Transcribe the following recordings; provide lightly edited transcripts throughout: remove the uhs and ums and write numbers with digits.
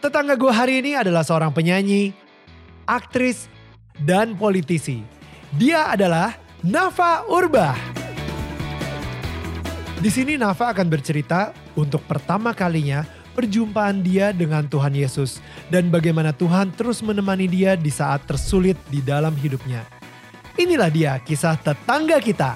Tetangga gue hari ini adalah seorang penyanyi, aktris, dan politisi. Dia adalah Nafa Urbah. Di sini Nafa akan bercerita untuk pertama kalinya perjumpaan dia dengan Tuhan Yesus dan bagaimana Tuhan terus menemani dia di saat tersulit di dalam hidupnya. Inilah dia kisah tetangga kita.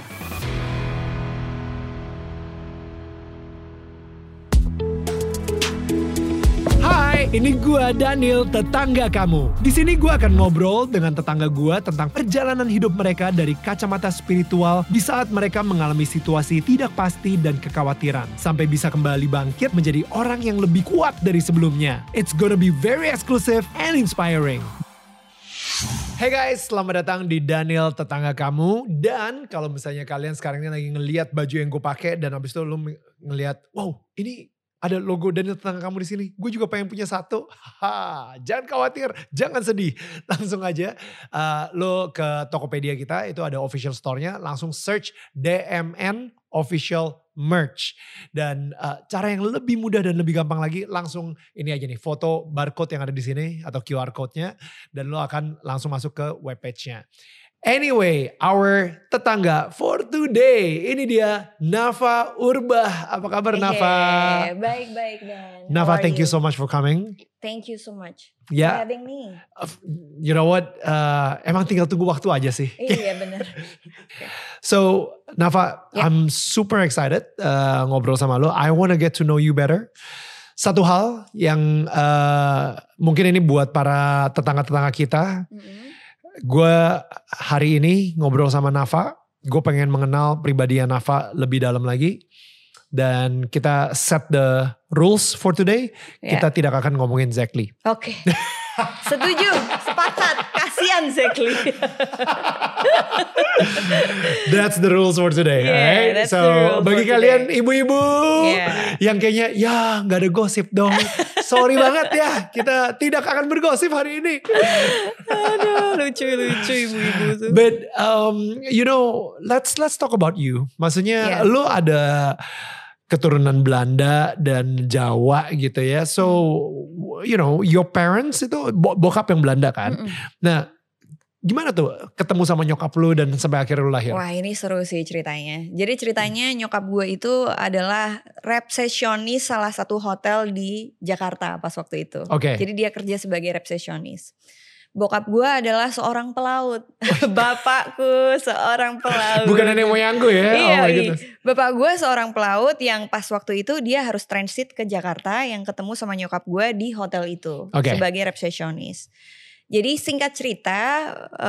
Hai, ini gua Daniel, tetangga kamu. Di sini gua akan ngobrol dengan tetangga gua tentang perjalanan hidup mereka dari kacamata spiritual di saat mereka mengalami situasi tidak pasti dan kekhawatiran sampai bisa kembali bangkit menjadi orang yang lebih kuat dari sebelumnya. It's gonna be very exclusive and inspiring. Hey guys, selamat datang di Daniel Tetangga Kamu. Dan kalau misalnya kalian sekarang ini lagi ngelihat baju yang gue pakai dan habis itu lu ngelihat, wow, ini ada logo Daniel Tetangga Kamu di sini. Gue juga pengen punya satu. Jangan khawatir, jangan sedih. Langsung aja lo ke Tokopedia kita, itu ada official store-nya. Langsung search DMN Official Merch. Dan cara yang lebih mudah dan lebih gampang lagi, langsung ini aja nih, foto barcode yang ada di sini atau QR code-nya. Dan lo akan langsung masuk ke webpage-nya. Anyway, our tetangga for today, ini dia Nafa Urbah. Apa kabar Nafa? Baik-baik Dan. Nafa, thank you so much for coming. Thank you so much for Yeah. having me. You know what, emang tinggal tunggu waktu aja sih. Iya benar. So Nafa, Yeah. I'm super excited ngobrol sama lo. I wanna get to know you better. Satu hal yang mungkin ini buat para tetangga-tetangga kita. Gue hari ini ngobrol sama Nafa, gue pengen mengenal pribadinya Nafa lebih dalam lagi. Dan kita set the rules for today, kita tidak akan ngomongin Zekli. Oke. Setuju, sepakat, kasihan Zekli. That's the rules for today, right? That's So the rules bagi for kalian today. ibu-ibu yang kayaknya ya nggak ada gosip dong, sorry banget ya, kita tidak akan bergosip hari ini. Aduh, lucu ibu-ibu tuh. But you know, let's talk about you. Maksudnya lo ada keturunan Belanda dan Jawa gitu ya. So you know, your parents itu bokap yang Belanda kan. Nah, gimana tuh ketemu sama nyokap lu dan sampai akhirnya lu lahir? Wah, ini seru sih ceritanya. Jadi ceritanya nyokap gue itu adalah resepsionis salah satu hotel di Jakarta pas waktu itu. Oke. Jadi dia kerja sebagai resepsionis. Bokap gue adalah seorang pelaut. Bapakku seorang pelaut. Bukan nenek moyangku ya? Iya, Oh my goodness. Bapak gue seorang pelaut yang pas waktu itu dia harus transit ke Jakarta yang ketemu sama nyokap gue di hotel itu sebagai resepsionis. Jadi singkat cerita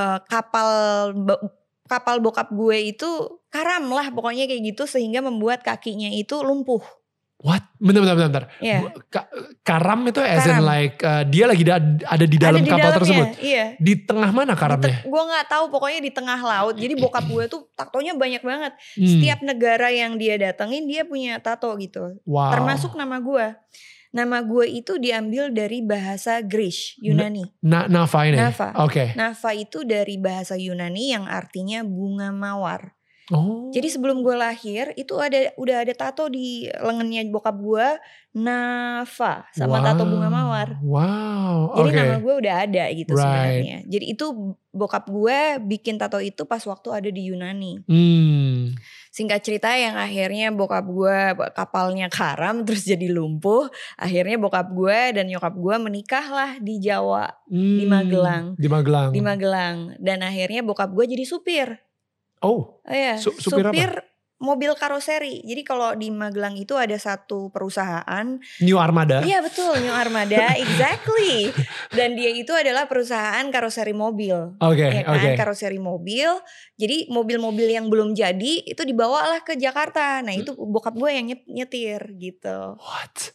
kapal bokap gue itu karam lah pokoknya kayak gitu sehingga membuat kakinya itu lumpuh. What? Bentar. Yeah. Karam itu as in like dia lagi ada di dalam kapal tersebut? Iya. Di tengah mana karamnya? Gue gak tahu, pokoknya di tengah laut. Jadi bokap gue tuh tatonya banyak banget. Setiap negara yang dia datengin dia punya tato gitu. Wow. Termasuk nama gue. Nama gue itu diambil dari bahasa Greece, Yunani. Nafa ini? Nafa. Oke. Nafa itu dari bahasa Yunani yang artinya bunga mawar. Oh. Jadi sebelum gue lahir itu udah ada tato di lengannya bokap gue, Nafa sama tato bunga mawar. Wow. Jadi nama gue udah ada gitu sebenarnya. Right. Jadi itu bokap gue bikin tato itu pas waktu ada di Yunani. Singkat cerita yang akhirnya bokap gue kapalnya karam terus jadi lumpuh. Akhirnya bokap gue dan nyokap gue menikah lah di Jawa, di Magelang. Di Magelang. Dan akhirnya bokap gue jadi supir. Oh iya, supir apa? Mobil karoseri. Jadi kalau di Magelang itu ada satu perusahaan. New Armada. Iya betul, New Armada, exactly. Dan dia itu adalah perusahaan karoseri mobil. Oke. Karoseri mobil. Jadi mobil-mobil yang belum jadi itu dibawalah ke Jakarta. Nah itu bokap gue yang nyetir gitu. What?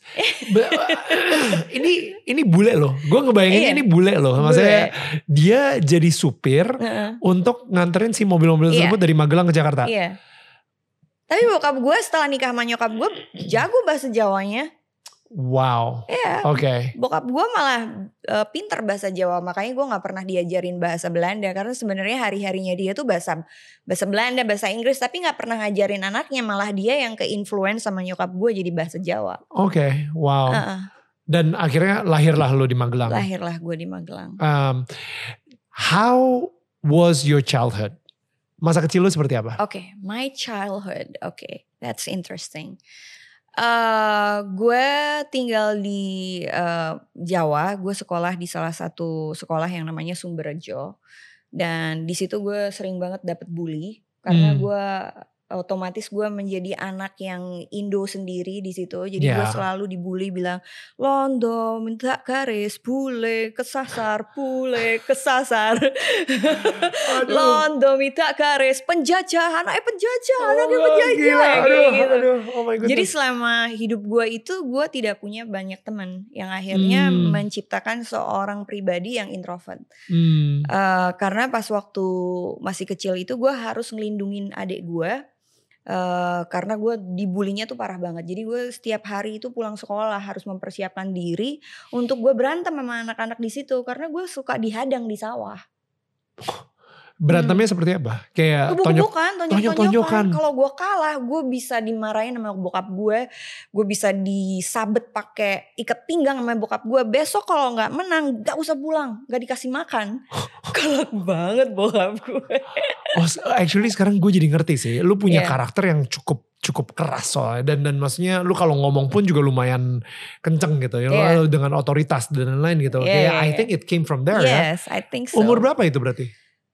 ini bule loh. Gue ngebayangin ini bule loh. Maksudnya dia jadi supir untuk nganterin si mobil-mobil tersebut dari Magelang ke Jakarta. Iya. Tapi bokap gue setelah nikah sama nyokap gue jago bahasa Jawanya. Wow. Iya. Oke. Bokap gue malah pinter bahasa Jawa, makanya gue nggak pernah diajarin bahasa Belanda karena sebenarnya hari-harinya dia tuh bahasa Belanda, bahasa Inggris, tapi nggak pernah ngajarin anaknya, malah dia yang ke-influence sama nyokap gue jadi bahasa Jawa. Oke. Wow. Dan akhirnya lahirlah lo di Magelang. Lahirlah gue di Magelang. How was your childhood? Masa kecil lo seperti apa? Okay, my childhood. Okay, that's interesting. Gue tinggal di Jawa. Gue sekolah di salah satu sekolah yang namanya Sumberjo. Dan di situ gue sering banget dapet bully karena gue otomatis gue menjadi anak yang Indo sendiri di situ. Jadi gue selalu dibully bilang londo minta garis bule kesasar bule kesasar. Londo minta garis penjajah anaknya penjajah anaknya penjajah kayak gitu. Oh my goodness. Jadi selama hidup gue itu gue tidak punya banyak teman yang akhirnya menciptakan seorang pribadi yang introvert. Karena pas waktu masih kecil itu gue harus ngelindungin adik gue. Karena gue dibulinya tuh parah banget. Jadi gue setiap hari itu pulang sekolah harus mempersiapkan diri untuk gue berantem sama anak-anak di situ karena gue suka dihadang di sawah. Berantemnya seperti apa? Kayak tonjok-tonjokan. Kalau gue kalah, gue bisa dimarahin sama bokap gue bisa disabet pakai ikat pinggang sama bokap gue. Besok kalau nggak menang, nggak usah pulang, nggak dikasih makan. Galak banget bokap gue. Oh, actually sekarang gue jadi ngerti sih. Lu punya karakter yang cukup keras soalnya dan maksudnya lu kalau ngomong pun juga lumayan kenceng gitu ya. Lu dengan otoritas dan lain-lain gitu. I think it came from there ya. Yes, I think so. Umur berapa itu berarti?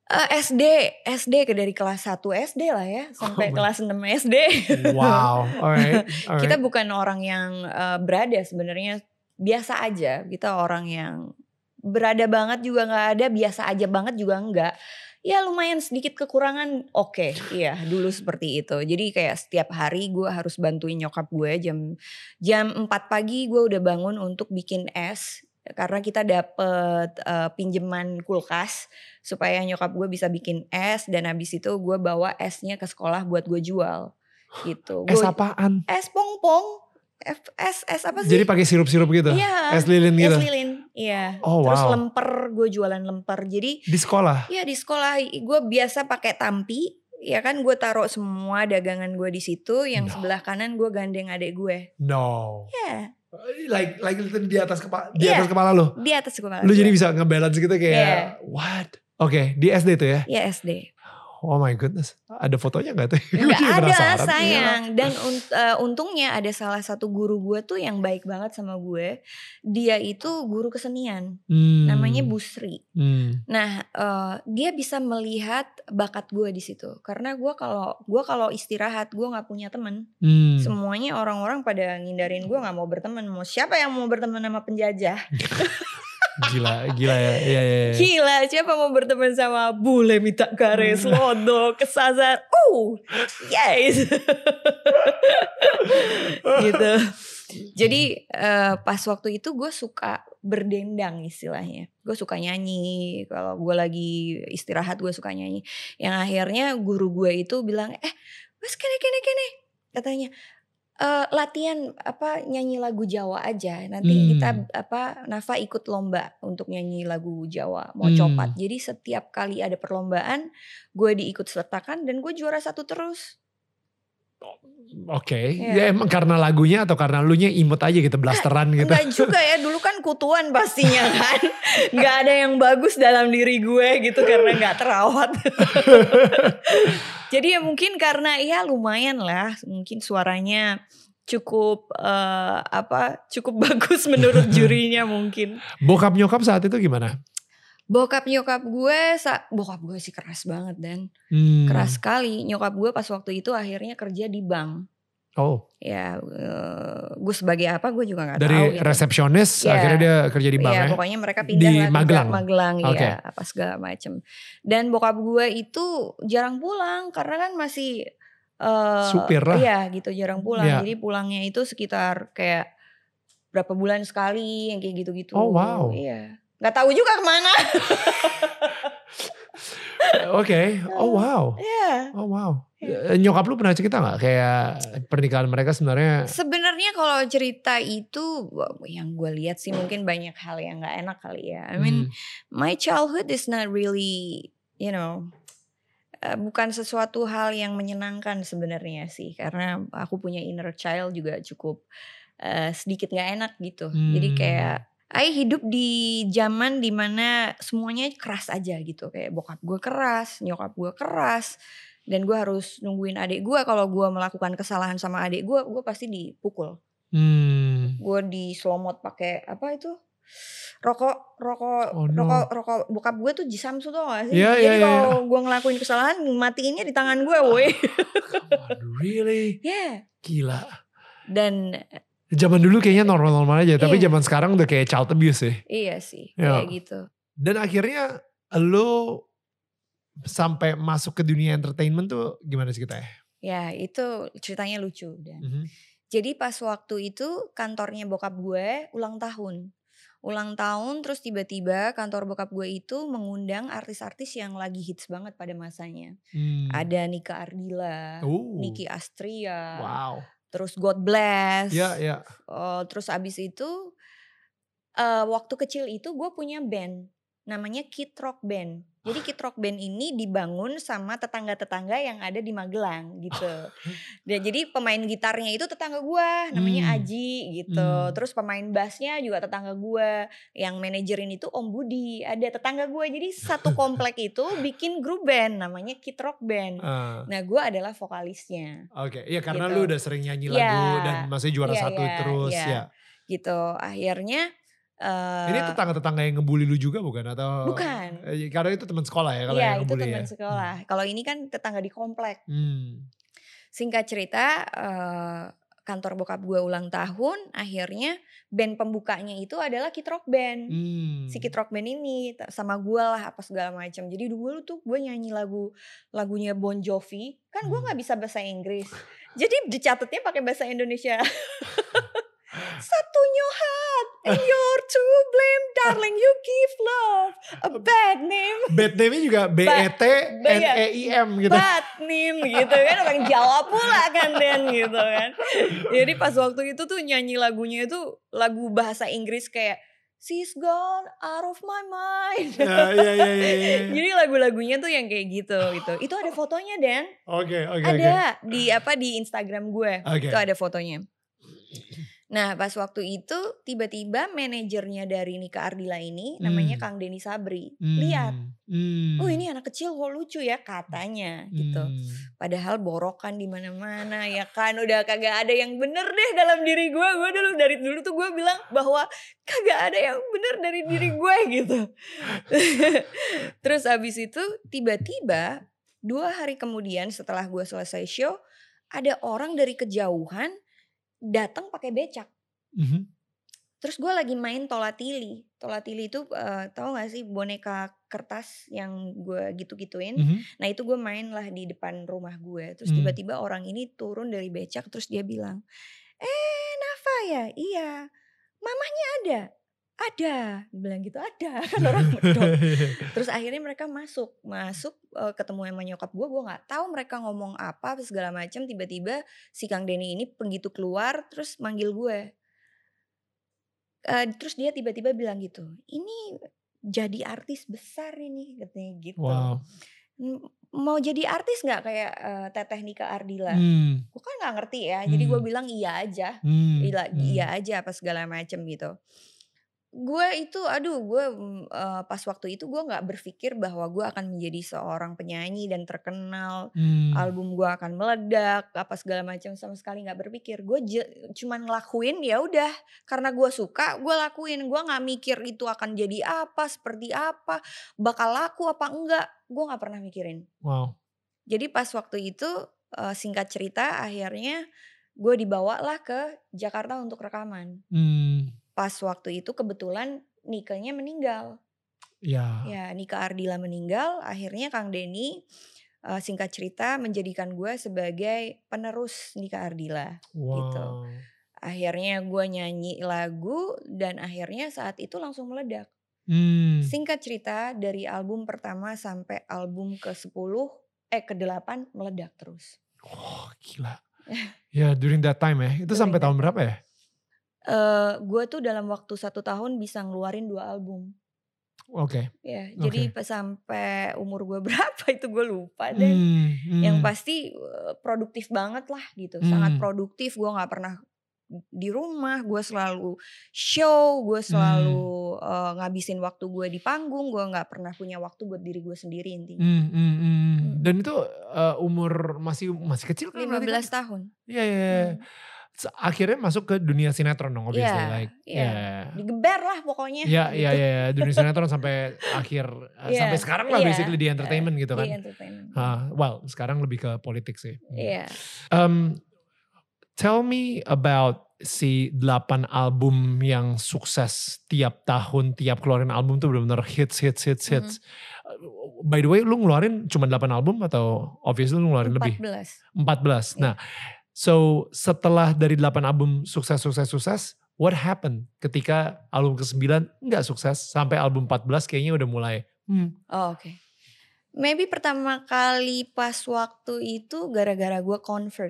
SD dari kelas 1 SD lah ya sampai kelas 6 SD. Wow, alright. Kita bukan orang yang berada sebenarnya, biasa aja. Kita orang yang berada banget juga nggak ada, biasa aja banget juga enggak. Ya lumayan sedikit kekurangan, oke. Iya dulu seperti itu. Jadi kayak setiap hari gue harus bantuin nyokap gue jam 4 pagi gue udah bangun untuk bikin es. Karena kita dapet pinjeman kulkas supaya nyokap gue bisa bikin es. Dan habis itu gue bawa esnya ke sekolah buat gue jual gitu. Es apaan? Es pong-pong. Es apa sih? Jadi pakai sirup-sirup gitu? Iya. Es lilin gitu? Es lilin, iya. Oh, terus wow. lemper, gue jualan lemper. Jadi di sekolah? Iya di sekolah. Gue biasa pakai tampi. Ya kan gue taruh semua dagangan gue di situ. Yang sebelah kanan gue gandeng adik gue. No. Iya. Like di atas kepala, atas kepala lo? Di atas kepala. Lu jadi bisa ngebalance gitu kayak what? Oke, di SD tuh ya? Iya SD. Oh my goodness, ada fotonya gak tuh? Gak ada sayang. Dan untungnya ada salah satu guru gue tuh yang baik banget sama gue. Dia itu guru kesenian, namanya Bu Sri. Nah dia bisa melihat bakat gue di situ. Karena gue kalau istirahat gue nggak punya teman. Semuanya orang-orang pada ngindarin gue, nggak mau berteman. Mau siapa yang mau berteman sama penjajah? Gila ya. Iya. Gila, siapa mau berteman sama bule minta garis, londo, kesasar. Yes. Gitu. Jadi pas waktu itu gue suka berdendang istilahnya. Gue suka nyanyi. Kalau gue lagi istirahat gue suka nyanyi. Yang akhirnya guru gue itu bilang, wes kene. Katanya, latihan nyanyi lagu Jawa aja. Nanti kita Nafa ikut lomba untuk nyanyi lagu Jawa, mau copat. Jadi setiap kali ada perlombaan gue diikut sertakan dan gue juara 1 terus. Oke. Ya emang karena lagunya atau karena lu nya imut aja gitu, blasteran gitu. Enggak juga ya, dulu kan kutuan pastinya kan. Gak ada yang bagus dalam diri gue gitu karena gak terawat. Jadi ya mungkin karena ya lumayan lah, mungkin suaranya cukup cukup bagus menurut jurinya mungkin. Bokap nyokap saat itu gimana? Bokap gue sih keras banget dan keras sekali. Nyokap gue pas waktu itu akhirnya kerja di bank. Oh. Ya gue sebagai apa gue juga gak tahu. Dari resepsionis akhirnya dia kerja di bank ya? Pokoknya mereka pindah di Magelang ya apa segala macem. Dan bokap gue itu jarang pulang karena kan masih supir lah. Iya gitu, jarang pulang. Jadi pulangnya itu sekitar kayak berapa bulan sekali yang kayak gitu-gitu. Oh wow. Iya. Gak tahu juga kemana. Oke. Oh wow. Iya. Oh wow. Nyokap lu pernah cerita gak kayak pernikahan mereka sebenarnya? Sebenarnya kalau cerita itu yang gue lihat sih mungkin banyak hal yang gak enak kali ya. I mean my childhood is not really bukan sesuatu hal yang menyenangkan sebenarnya sih. Karena aku punya inner child juga cukup sedikit gak enak gitu. Jadi kayak hidup di zaman dimana semuanya keras aja gitu. Kayak bokap gue keras, nyokap gue keras. Dan gue harus nungguin adik gue. Kalau gue melakukan kesalahan sama adik gue pasti dipukul. Gue diselomot pakai apa itu? Rokok bokap gue tuh Jisamsu tau gak sih? Jadi kalau gue ngelakuin kesalahan matiinnya di tangan gue, woi. Really? Yeah. Gila. Dan zaman dulu kayaknya normal-normal aja, tapi zaman sekarang udah kayak child abuse sih. Iya sih, kayak gitu. Dan akhirnya lo sampai masuk ke dunia entertainment tuh gimana sih kita ya? Ya itu ceritanya lucu. Dan jadi pas waktu itu kantornya bokap gue ulang tahun terus tiba-tiba kantor bokap gue itu mengundang artis-artis yang lagi hits banget pada masanya. Ada Nika Ardila, Nicky Astria, terus God Bless. Terus abis itu waktu kecil itu gue punya band namanya Kid Rock Band. Jadi Kid Rock Band ini dibangun sama tetangga-tetangga yang ada di Magelang gitu. Dan jadi pemain gitarnya itu tetangga gue namanya Aji gitu. Terus pemain bassnya juga tetangga gue. Yang manajerin itu Om Budi, ada tetangga gue. Jadi satu komplek itu bikin grup band namanya Kid Rock Band. Nah gue adalah vokalisnya. Oke, ya karena lu udah sering nyanyi lagu dan masih juara satu terus ya. Gitu, akhirnya ini tetangga-tetangga yang ngebully lu juga bukan? Atau bukan. Karena itu teman sekolah ya kalau yang ngebully ya? Iya itu teman sekolah. Kalau ini kan tetangga di komplek. Singkat cerita kantor bokap gue ulang tahun, akhirnya band pembukanya itu adalah Kid Rock Band. Si Kid Rock Band ini sama gue lah apa segala macam. Jadi dulu tuh gue nyanyi lagunya Bon Jovi, kan gue nggak bisa bahasa Inggris. Jadi dicatatnya pakai bahasa Indonesia. Satunya heart and you're to blame darling, you give love a bad name. Bad name-nya juga B-E-T-N-E-I-M gitu. Bad name gitu kan, orang Jawa pula kan Dan gitu kan. Jadi pas waktu itu tuh nyanyi lagunya itu lagu bahasa Inggris kayak She's gone out of my mind. Jadi lagu-lagunya tuh yang kayak gitu. Itu ada fotonya Dan. Oke. Ada di Instagram gue. Itu ada fotonya. Nah pas waktu itu tiba-tiba manajernya dari Nika Ardila ini namanya Kang Denny Sabri. Lihat, oh ini anak kecil kok lucu ya katanya gitu. Padahal borokan di mana-mana ya kan, udah kagak ada yang bener deh dalam diri gue. Gue dari dulu tuh gue bilang bahwa kagak ada yang bener dari diri gue gitu. Terus abis itu tiba-tiba 2 hari kemudian setelah gue selesai show, ada orang dari kejauhan datang pakai becak. Terus gue lagi main tolatili. Tolatili itu tahu gak sih boneka kertas yang gue gitu-gituin. Nah itu gue main lah di depan rumah gue. Terus tiba-tiba orang ini turun dari becak terus dia bilang, Nafa ya? Iya. Mamahnya ada? Ada. Dia bilang gitu, ada. Kan orang medok. Terus akhirnya mereka masuk ketemu sama nyokap gue gak tahu mereka ngomong apa segala macam. Tiba-tiba si Kang Denny ini begitu keluar terus manggil gue. Terus dia tiba-tiba bilang gitu, ini jadi artis besar ini katanya gitu. Wow. Mau jadi artis gak kayak Teteh Nika Ardila? Gue kan gak ngerti ya, jadi gue bilang iya aja. Iya aja apa segala macam gitu. Gue itu pas waktu itu gue gak berpikir bahwa gue akan menjadi seorang penyanyi dan terkenal. Album gue akan meledak apa segala macam, sama sekali gak berpikir. Gue cuman ngelakuin ya udah, karena gue suka gue lakuin. Gue gak mikir itu akan jadi apa, seperti apa, bakal laku apa enggak. Gue gak pernah mikirin. Wow. Jadi pas waktu itu singkat cerita akhirnya gue dibawalah ke Jakarta untuk rekaman. Pas waktu itu kebetulan Nikanya meninggal. Ya Nika Ardila meninggal, akhirnya Kang Denny singkat cerita menjadikan gue sebagai penerus Nika Ardila. Gitu. Akhirnya gue nyanyi lagu dan akhirnya saat itu langsung meledak. Singkat cerita dari album pertama sampai album ke-10, ke-8 meledak terus. Oh gila. Ya during that time ya, itu sampai tahun berapa ya? Gue tuh dalam waktu 1 tahun bisa ngeluarin 2 album. Oke. Ya, jadi sampai umur gue berapa itu gue lupa deh. Yang pasti produktif banget lah gitu, sangat produktif. Gue nggak pernah di rumah, gue selalu show, gue selalu ngabisin waktu gue di panggung, gue nggak pernah punya waktu buat diri gue sendiri intinya. Dan itu umur masih kecil kan? 15 tahun. Iya. Akhirnya masuk ke dunia sinetron dong, obviously. Digeber lah pokoknya. Iya. Dunia sinetron sampai akhir, sampai sekarang lah basically di entertainment gitu kan. Di entertainment. Well, sekarang lebih ke politik sih. Iya. Tell me about si 8 album yang sukses tiap tahun, tiap keluarin album tuh benar-benar hits. By the way, lu ngeluarin cuma 8 album atau obviously lu ngeluarin 14. lebih? 14. Nah, so setelah dari 8 album sukses, what happened ketika album ke-9 gak sukses sampai album 14 kayaknya udah mulai. Oke. Maybe pertama kali pas waktu itu gara-gara gue convert.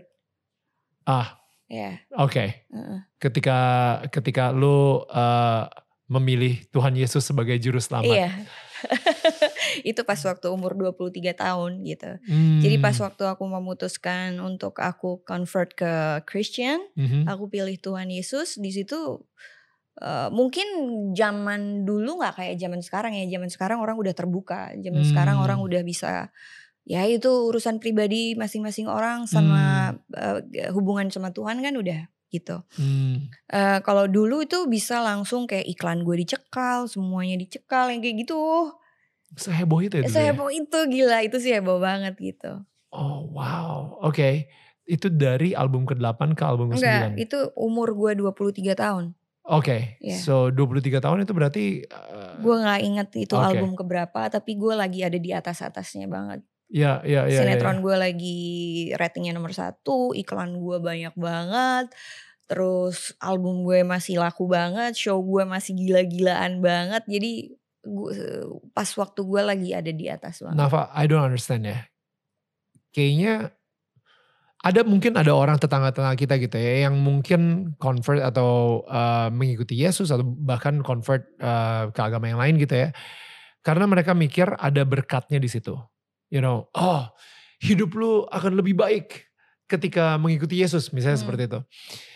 Oke. Ketika lu memilih Tuhan Yesus sebagai juru selamat. Iya. Itu pas waktu umur 23 tahun gitu. Jadi pas waktu aku memutuskan untuk aku convert ke Christian, aku pilih Tuhan Yesus. Di situ mungkin zaman dulu gak kayak zaman sekarang ya. Zaman sekarang orang udah terbuka. Zaman sekarang orang udah bisa, ya itu urusan pribadi masing-masing orang sama hubungan sama Tuhan kan udah gitu. Kalau dulu itu bisa langsung kayak iklan gue dicekal, semuanya dicekal yang kayak gitu. Seheboh itu ya? Seheboh itu, gila, itu sih heboh banget gitu. Oh wow, oke. Itu dari album ke-8 ke album ke-9? Enggak, itu umur gue 23 tahun. Oke, so 23 tahun itu berarti gue gak inget itu album keberapa, tapi gue lagi ada di atas-atasnya banget. Iya. Sinetron gue lagi ratingnya nomor 1, iklan gue banyak banget, terus album gue masih laku banget, show gue masih gila-gilaan banget, jadi pas waktu gue lagi ada di atas banget. Nafa, I don't understand ya. Kayaknya mungkin ada orang tetangga-tetangga kita gitu ya yang mungkin convert atau mengikuti Yesus atau bahkan convert ke agama yang lain gitu ya. Karena mereka mikir ada berkatnya di situ. You know, hidup lu akan lebih baik ketika mengikuti Yesus misalnya seperti itu.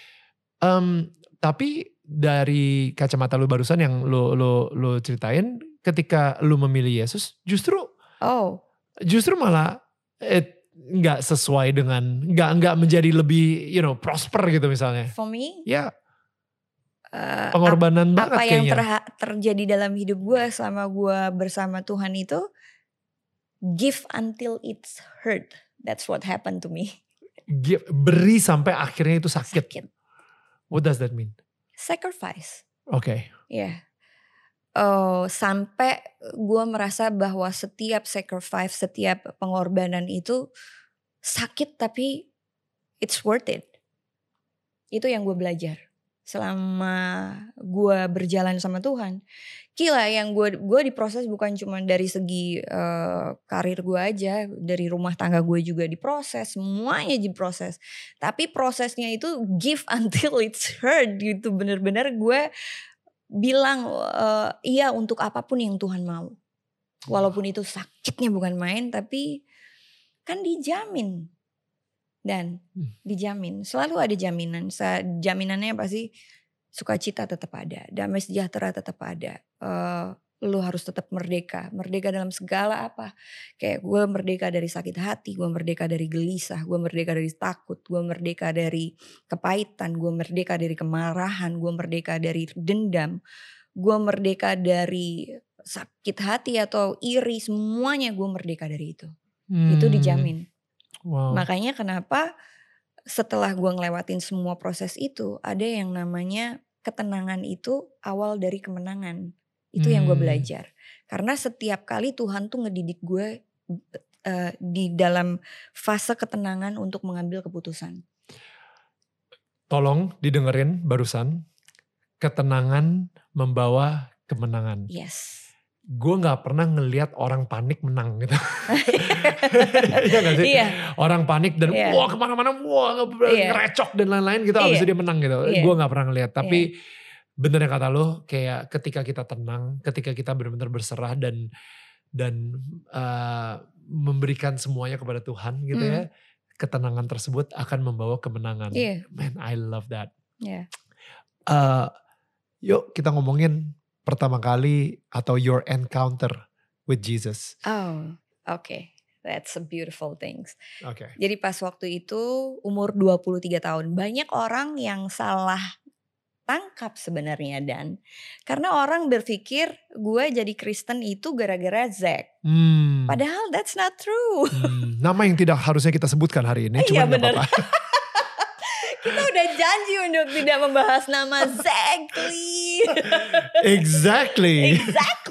Tapi dari kacamata lu barusan yang lu ceritain, ketika lu memilih Yesus justru malah nggak sesuai dengan, nggak menjadi lebih prosper gitu misalnya. For me, pengorbanan banget kayaknya. Apa yang terjadi dalam hidup gue selama gue bersama Tuhan itu, give until it's hurt. That's what happened to me. Beri sampai akhirnya itu sakit. What does that mean? Sacrifice. Oke. Yeah. Sampai gue merasa bahwa setiap sacrifice, setiap pengorbanan itu sakit tapi it's worth it. Itu yang gue belajar selama gue berjalan sama Tuhan. Gila, yang gue diproses bukan cuma dari segi karir gue aja, dari rumah tangga gue juga diproses, semuanya diproses. Tapi prosesnya itu give until it's hurt gitu, bener-bener gue bilang iya untuk apapun yang Tuhan mau. Walaupun itu sakitnya bukan main, tapi kan dijamin. Dan dijamin, selalu ada jaminan. Jaminannya pasti sukacita tetap ada, damai sejahtera tetap ada. Lu harus tetap merdeka dalam segala apa. Kayak gue merdeka dari sakit hati, gue merdeka dari gelisah, gue merdeka dari takut, gue merdeka dari kepahitan, gue merdeka dari kemarahan, gue merdeka dari dendam, gue merdeka dari sakit hati atau iri, semuanya gue merdeka dari itu. Itu dijamin. Wow. Makanya kenapa setelah gue ngelewatin semua proses itu, ada yang namanya ketenangan itu awal dari kemenangan. Itu yang gue belajar. Karena setiap kali Tuhan tuh ngedidik gue di dalam fase ketenangan untuk mengambil keputusan. Tolong didengerin barusan, ketenangan membawa kemenangan. Yes. Gue gak pernah ngelihat orang panik menang gitu. Iya gak sih? Iya. Orang panik dan wah kemana-mana, wah ngerecok dan lain-lain gitu. Abis itu dia menang gitu. Gue gak pernah ngelihat. Tapi bener yang kata lo, kayak ketika kita tenang, ketika kita benar-benar berserah dan memberikan semuanya kepada Tuhan gitu ya. Ketenangan tersebut akan membawa kemenangan. Man, I love that. Yeah. Yuk kita ngomongin pertama kali atau your encounter with Jesus. Oh, okay. That's a beautiful things. Okay. Jadi pas waktu itu umur 23 tahun. Banyak orang yang salah tangkap sebenarnya Dan. Karena orang berpikir gue jadi Kristen itu gara-gara Zack. Padahal that's not true. Nama yang tidak harusnya kita sebutkan hari ini. Iya Cuman gak apa-apa. Kita udah janji untuk tidak membahas nama Zackly. Exactly.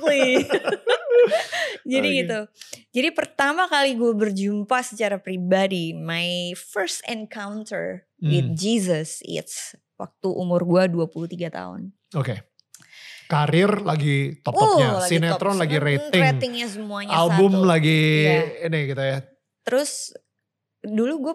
Jadi gitu. Jadi pertama kali gue berjumpa secara pribadi, my first encounter with Jesus, it's waktu umur gue 23 tahun. Oke. Karir lagi top-topnya, sinetron lagi ratingnya semuanya album 1. lagi ini gitu ya. Terus dulu gue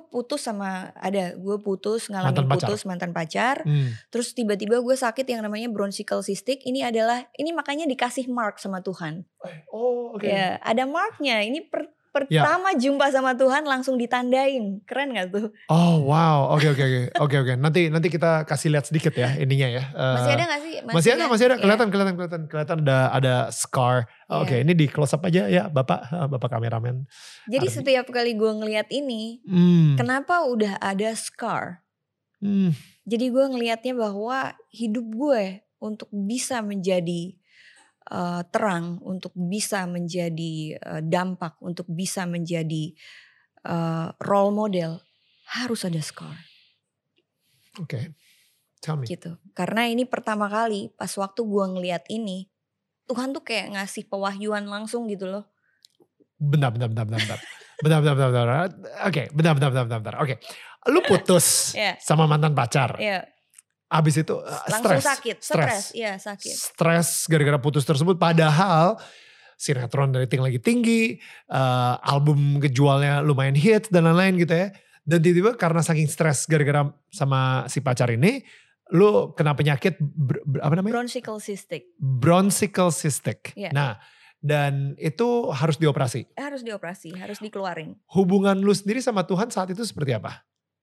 ngalamin mantan pacar. Terus tiba-tiba gue sakit yang namanya bronchial cystic. Ini makanya dikasih mark sama Tuhan. Oh, oke. Ya, ada marknya. Ini pertama jumpa sama Tuhan langsung ditandain. Keren gak tuh? Oh wow, oke. Nanti kita kasih lihat sedikit ya ininya ya. Masih ada gak sih? Masih ada. Kelihatan ada scar. Oke, ini di close up aja ya, bapak kameramen. Jadi setiap kali gue ngeliat ini, kenapa udah ada scar? Jadi gue ngelihatnya bahwa hidup gue untuk bisa menjadi terang, untuk bisa menjadi dampak, untuk bisa menjadi role model, harus ada scar. Oke, tell me. Gitu. Karena ini pertama kali pas waktu gue ngelihat ini, Tuhan tuh kayak ngasih pewahyuan langsung gitu loh. Bentar. Oke, bentar. Oke, lu putus sama mantan pacar. Iya. Abis itu langsung sakit. Stres gara-gara putus tersebut. Padahal sinetron rating lagi tinggi, album kejualnya lumayan hits dan lain-lain gitu ya. Dan tiba-tiba karena saking stres gara-gara sama si pacar ini, lu kena penyakit apa namanya? Bronchial cystic. Yeah. Nah, dan itu harus dioperasi. Harus dikeluarin. Hubungan lu sendiri sama Tuhan saat itu seperti apa?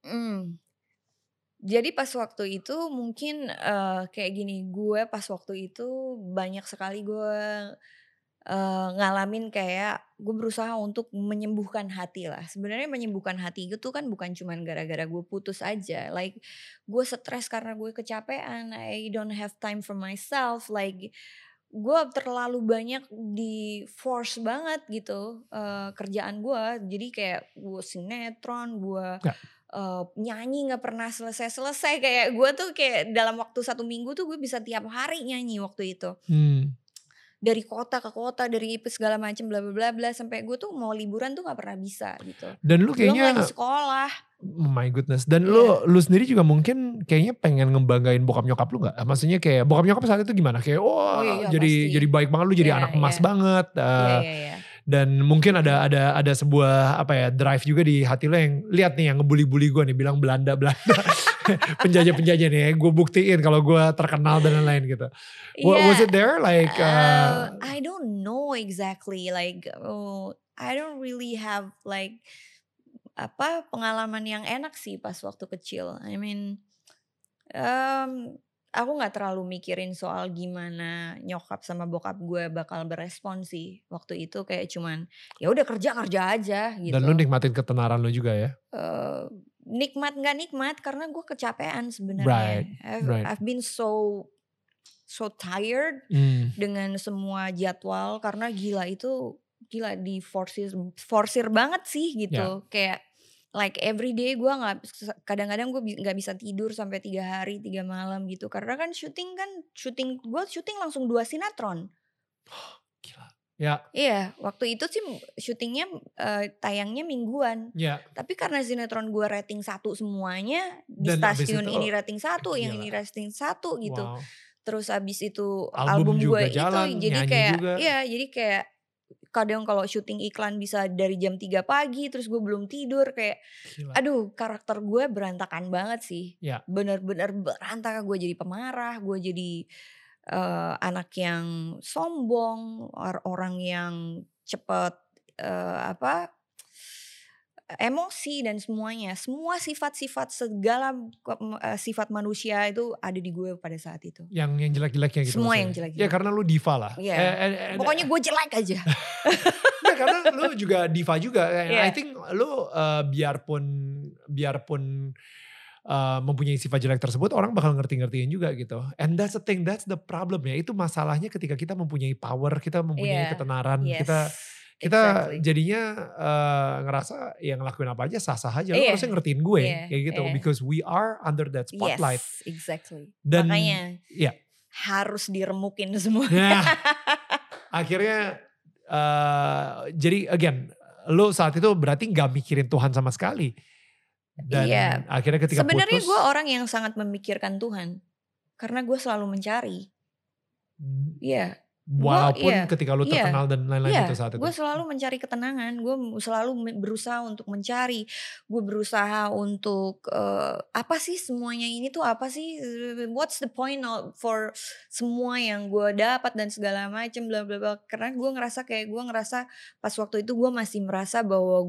Jadi pas waktu itu mungkin kayak gini, gue pas waktu itu banyak sekali gue ngalamin kayak gue berusaha untuk menyembuhkan hati lah. Sebenarnya menyembuhkan hati itu kan bukan cuman gara-gara gue putus aja. Like gue stres karena gue kecapean, I don't have time for myself. Like gue terlalu banyak di force banget gitu kerjaan gue. Jadi kayak gue sinetron, gue nyanyi gak pernah selesai-selesai. Kayak gue tuh kayak dalam waktu 1 minggu tuh gue bisa tiap hari nyanyi waktu itu. Dari kota ke kota, dari segala macam bla bla bla sampai gue tuh mau liburan tuh gak pernah bisa gitu. Dan lu kayaknya belum lagi sekolah. Oh my goodness. Dan lu sendiri juga mungkin kayaknya pengen ngebanggain bokap nyokap lu gak? Maksudnya kayak bokap nyokap saat itu gimana? Kayak jadi baik banget, lu jadi anak emas banget. Dan mungkin ada sebuah apa ya, drive juga di hati lo yang lihat nih yang ngebully-bully gue nih, bilang Belanda penjajah nih ya, gue buktiin kalau gue terkenal dan lain-lain gitu. Was it there like I don't know exactly, like I don't really have like pengalaman yang enak sih pas waktu kecil. I mean aku gak terlalu mikirin soal gimana nyokap sama bokap gue bakal berespon sih. Waktu itu kayak cuman ya udah kerja aja gitu. Dan lu nikmatin ketenaran lu juga ya? Nikmat gak nikmat karena gue kecapean sebenarnya. Right. I've been so tired dengan semua jadwal karena gila di forsir banget sih gitu. Kayak like every day gue kadang-kadang gue gak bisa tidur sampai 3 hari 3 malam gitu. Karena kan syuting langsung 2 sinetron. Gila. Ya. Iya, waktu itu sih syutingnya tayangnya mingguan. Tapi karena sinetron gue rating 1 semuanya, di stasiun ini rating 1, yang ini rating 1 gitu. Wow. Terus abis itu album gue itu jadi kayak juga. Jadi kayak kadang kalau syuting iklan bisa dari jam 3 pagi terus gue belum tidur kayak gila. Aduh, karakter gue berantakan banget sih. Bener-bener berantakan, gue jadi pemarah, gue jadi anak yang sombong, orang yang cepet emosi dan semuanya. Semua sifat-sifat segala sifat manusia itu ada di gue pada saat itu. Yang jelek-jeleknya gitu Semua maksudnya? yang jelek-jelek. Ya karena lu diva lah. Iya. Pokoknya gue jelek aja. Ya karena lu juga diva juga. Yeah. I think lu biarpun mempunyai sifat jelek tersebut, orang bakal ngerti-ngertiin juga gitu. And that's the thing, that's the problem ya. Itu masalahnya ketika kita mempunyai power, kita mempunyai ketenaran, kita jadinya ngerasa yang ngelakuin apa aja sah-sah aja. Lu harusnya ngertiin gue kayak gitu. Because we are under that spotlight. Yes, exactly. Dan, makanya harus diremukin semua. Ya, akhirnya jadi again, lu saat itu berarti gak mikirin Tuhan sama sekali. Dan akhirnya ketika sebenarnya putus. Gue orang yang sangat memikirkan Tuhan. Karena gue selalu mencari. Iya. Walaupun ketika lu terkenal dan lain-lain itu saat itu. Gue selalu mencari ketenangan. Gue selalu berusaha untuk mencari. Gue berusaha untuk apa sih semuanya ini tuh apa sih? What's the point for semua yang gue dapat dan segala macam bla bla bla. Karena gue ngerasa pas waktu itu gue masih merasa bahwa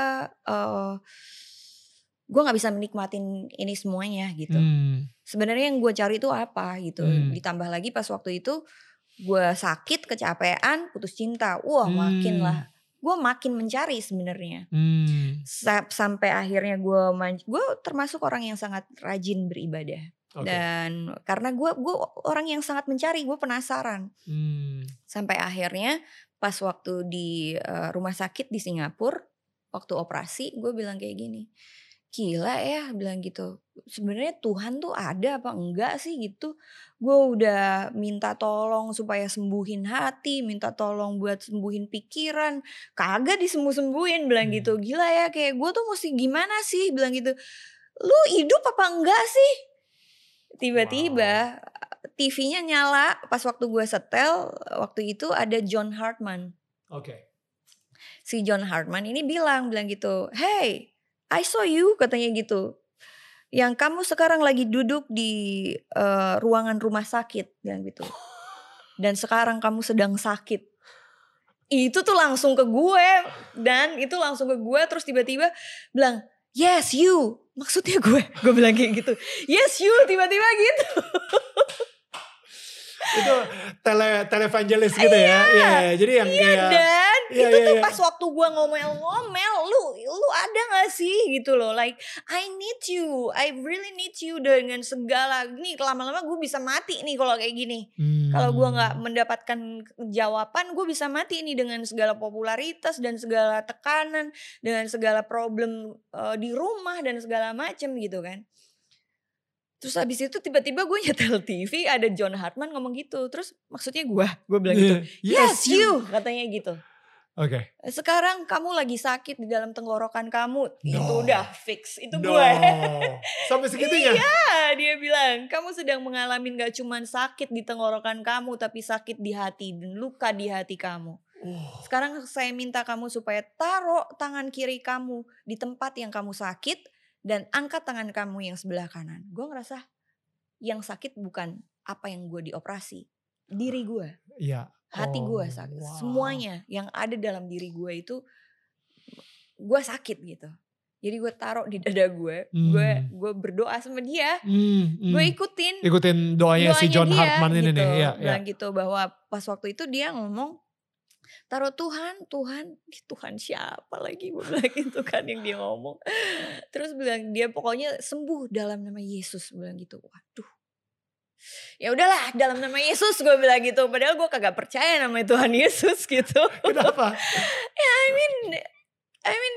gue nggak bisa menikmatin ini semuanya gitu. Sebenarnya yang gue cari itu apa gitu. Ditambah lagi pas waktu itu gue sakit, kecapean, putus cinta. Wah makin lah. Gue makin mencari sebenarnya. Sampai akhirnya gue termasuk orang yang sangat rajin beribadah. Dan karena gue orang yang sangat mencari, gue penasaran. Sampai akhirnya pas waktu di rumah sakit di Singapura, waktu operasi gue bilang kayak gini. Gila ya bilang gitu. Sebenarnya Tuhan tuh ada apa enggak sih gitu. Gue udah minta tolong supaya sembuhin hati, minta tolong buat sembuhin pikiran. Kagak disembuh-sembuhin bilang gitu. Gila ya kayak gue tuh mesti gimana sih bilang gitu. Lu hidup apa enggak sih? Tiba-tiba TV-nya nyala pas waktu gue setel. Waktu itu ada John Hartman. Si John Hartman ini bilang gitu. Hey, I saw you katanya gitu. Yang kamu sekarang lagi duduk di ruangan rumah sakit bilang gitu. Dan sekarang kamu sedang sakit. Itu tuh langsung ke gue. Dan itu langsung ke gue terus tiba-tiba bilang, yes you. Maksudnya gue bilang kayak gitu. Yes you tiba-tiba gitu. Itu televangelis gitu ya. Iya, jadi yang kayak dan itu tuh pas waktu gue ngomel-ngomel, lu ada gak sih gitu loh, like I need you, I really need you dengan segala, nih lama-lama gue bisa mati nih kalau kayak gini. Kalau gue nggak mendapatkan jawaban, gue bisa mati nih dengan segala popularitas dan segala tekanan, dengan segala problem di rumah dan segala macem gitu kan. Terus abis itu tiba-tiba gue nyetel TV ada John Hartman ngomong gitu. Terus maksudnya gue bilang gitu. Yes you katanya gitu. Sekarang kamu lagi sakit di dalam tenggorokan kamu. Itu udah fix. Itu gue. Sampai segitunya? Iya dia bilang. Kamu sedang mengalami gak cuman sakit di tenggorokan kamu. Tapi sakit di hati dan luka di hati kamu. Sekarang saya minta kamu supaya taruh tangan kiri kamu di tempat yang kamu sakit. Dan angkat tangan kamu yang sebelah kanan. Gue ngerasa yang sakit bukan apa yang gue dioperasi. Diri gue. Hati gue sakit. Wow. Semuanya yang ada dalam diri gue itu. Gue sakit gitu. Jadi gue taruh di dada gue. Gue berdoa sama dia. Gue ikutin doanya si John dia, Hartman ini gitu. nih. Bilang gitu bahwa pas waktu itu dia ngomong. Taruh Tuhan siapa lagi gue bilang gitu kan yang dia ngomong. Terus bilang dia pokoknya sembuh dalam nama Yesus bilang gitu. Waduh. Ya udahlah dalam nama Yesus gue bilang gitu. Padahal gue kagak percaya nama Tuhan Yesus gitu. Kenapa? Ya I mean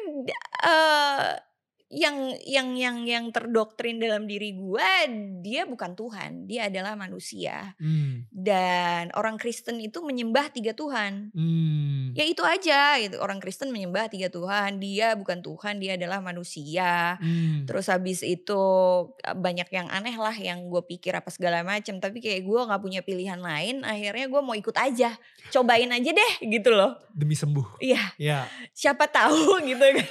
yang terdoktrin dalam diri gue, dia bukan Tuhan, dia adalah manusia. Dan orang Kristen itu menyembah 3 Tuhan. Ya itu aja gitu. Orang Kristen menyembah 3 Tuhan, dia bukan Tuhan, dia adalah manusia. Terus habis itu banyak yang aneh lah yang gue pikir apa segala macam. Tapi kayak gue gak punya pilihan lain, akhirnya gue mau ikut aja. Cobain aja deh gitu loh. Demi sembuh. Iya. Siapa tahu gitu kan.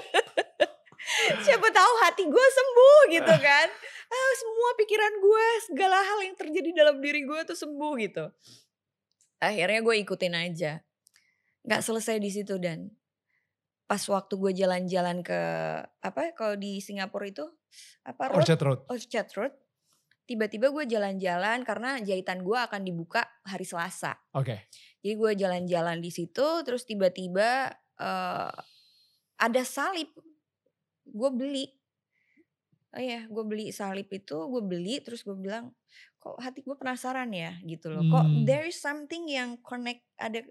Siapa tahu hati gue sembuh gitu kan. Semua pikiran gue, segala hal yang terjadi dalam diri gue tuh sembuh gitu. Akhirnya gue ikutin aja. Gak selesai di situ dan pas waktu gue jalan-jalan ke kalau di Singapura itu Orchard Road. Orchard Road. Tiba-tiba gue jalan-jalan karena jahitan gue akan dibuka hari Selasa. Oke. Jadi gue jalan-jalan di situ, terus tiba-tiba ada salib. Gue beli. Gue beli salib itu, gue beli terus gue bilang, kok hati gue penasaran ya gitu loh. Kok there is something yang connect,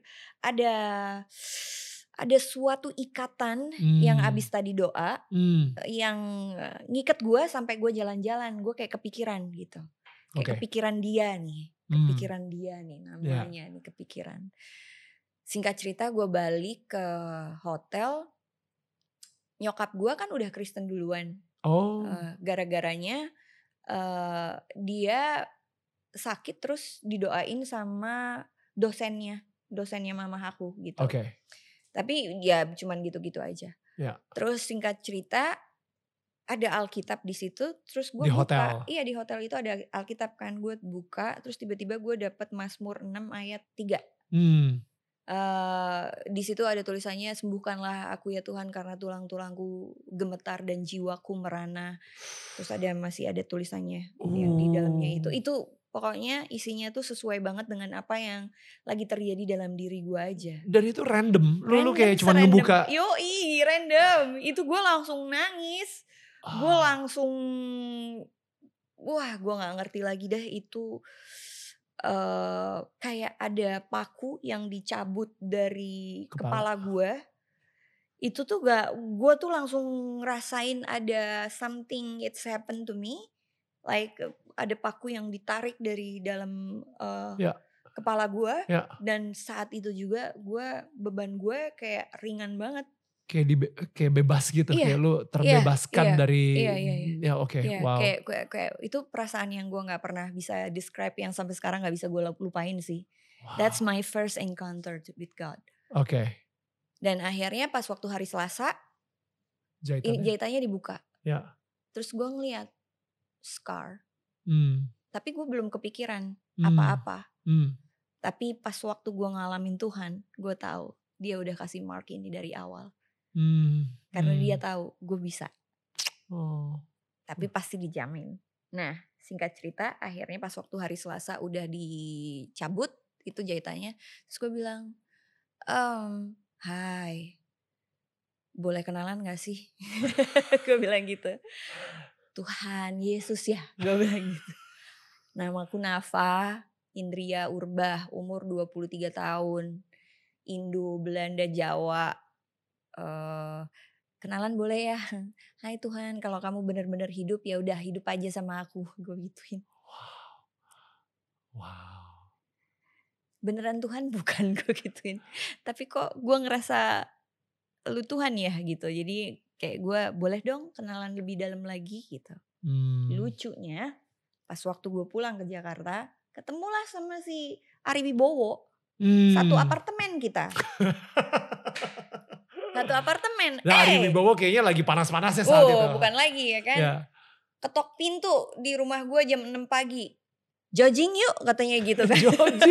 ada suatu ikatan yang abis tadi doa yang ngikat gue sampai gue jalan-jalan. Gue kayak kepikiran gitu. Kayak kepikiran dia nih. Kepikiran dia nih namanya nih kepikiran. Singkat cerita gue balik ke hotel. Nyokap gue kan udah Kristen duluan. Gara-garanya dia sakit terus didoain sama dosennya mama aku gitu. Tapi ya cuman gitu-gitu aja. Terus singkat cerita ada Alkitab di situ, terus gue buka. Hotel. Iya di hotel itu ada Alkitab kan, gue buka, terus tiba-tiba gue dapet Mazmur 6 ayat 3. Di situ ada tulisannya, sembuhkanlah aku ya Tuhan karena tulang-tulangku gemetar dan jiwaku merana. Terus masih ada tulisannya yang di dalamnya itu. Itu pokoknya isinya tuh sesuai banget dengan apa yang lagi terjadi dalam diri gue aja. Dan itu random. Lu kayak cuma ngebuka. Yoi, random. Itu gue langsung nangis. Gue langsung, gue gak ngerti lagi dah itu. Kayak ada paku yang dicabut dari kepala gue. Itu tuh gue tuh langsung ngerasain ada something it's happened to me. Like ada paku yang ditarik dari dalam kepala gue. Dan saat itu juga beban gue kayak ringan banget. Kayak bebas gitu, kayak lu terbebaskan dari. Wow. Kayak itu perasaan yang gue nggak pernah bisa describe, yang sampai sekarang nggak bisa gue lupain sih. Wow. That's my first encounter with God. Dan akhirnya pas waktu hari Selasa, jahitannya dibuka. Terus gue ngeliat scar, tapi gue belum kepikiran apa-apa. Tapi pas waktu gue ngalamin Tuhan, gue tahu dia udah kasih mark ini dari awal. Karena dia tahu gue bisa. Tapi pasti dijamin. Nah singkat cerita akhirnya pas waktu hari Selasa udah dicabut itu jahitannya. Terus gue bilang, hai, boleh kenalan gak sih? Gue bilang gitu. Tuhan Yesus ya, gue bilang gitu. Namaku Nafa Indria Urbah, umur 23 tahun. Indo, Belanda, Jawa. Kenalan boleh ya? Hai Tuhan, kalau kamu benar-benar hidup ya udah hidup aja sama aku, gue gituin. Wow. Beneran Tuhan bukan, gue gituin. Tapi kok gue ngerasa lu Tuhan ya gitu. Jadi kayak gue boleh dong kenalan lebih dalam lagi gitu. Lucunya pas waktu gue pulang ke Jakarta, ketemulah sama si Ari Wibowo. Satu apartemen kita. Satu apartemen. Nah, Ari Wibowo kayaknya lagi panas-panasnya saat itu. Bukan lagi ya kan. Ketok pintu di rumah gue jam 6 pagi. Jogging yuk katanya gitu kan.